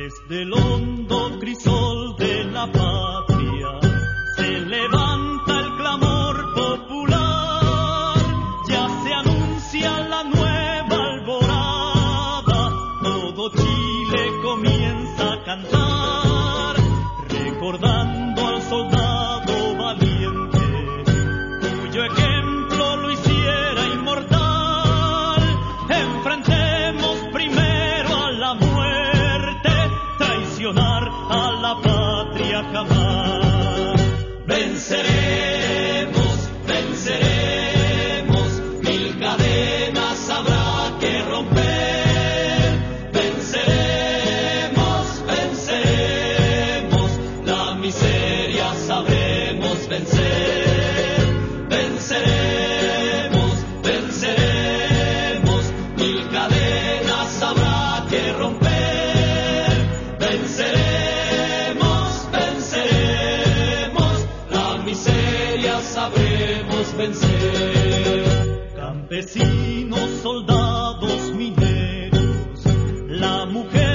Desde el hondo crisol de la patria se levanta el clamor popular, ya se anuncia la nueva alborada, todo Chile comienza a cantar, recordando al soldado valiente, cuyo ejemplo lo hiciera inmortal. Enfrentemos primero a la muerte, traicionar a la patria jamás. Venceremos, venceremos, mil cadenas habrá que romper. Venceremos, venceremos, la miseria sabremos vencer. Venceremos, venceremos, mil cadenas habrá que romper. Venceremos, venceremos, la miseria sabremos vencer. Campesinos, soldados, mineros, la mujer